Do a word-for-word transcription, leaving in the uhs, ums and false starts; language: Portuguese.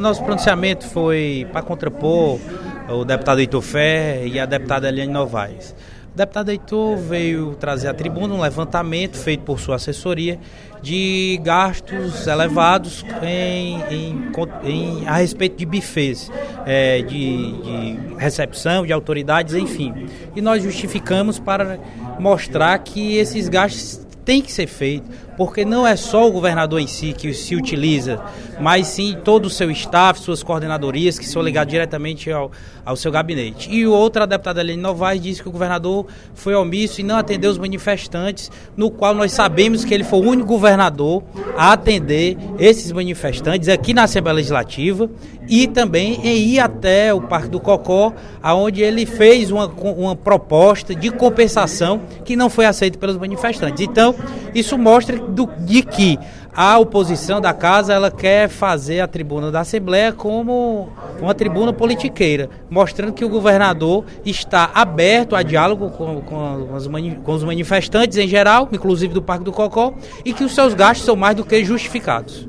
nosso pronunciamento foi para contrapor o deputado Heitor Ferrer e a deputada Eliane Novaes. O deputado Heitor veio trazer à tribuna um levantamento feito por sua assessoria de gastos elevados em, em, em, a respeito de bufês, é, de, de recepção, de autoridades, enfim. E nós justificamos para mostrar que esses gastos têm que ser feitos, porque não é só o governador em si que se utiliza, mas sim todo o seu staff, suas coordenadorias, que são ligadas diretamente ao, ao seu gabinete. E outra, a deputada Eliane Novaes, disse que o governador foi omisso e não atendeu os manifestantes, no qual nós sabemos que ele foi o único governador a atender esses manifestantes aqui na Assembleia Legislativa e também em ir até o Parque do Cocó, onde ele fez uma, uma proposta de compensação que não foi aceita pelos manifestantes. Então, isso mostra do, de que a oposição da casa ela quer fazer a tribuna da Assembleia como uma tribuna politiqueira, mostrando que o governador está aberto a diálogo com, com, os, mani, com os manifestantes em geral, inclusive do Parque do Cocó, e que os seus gastos são mais do que justificados.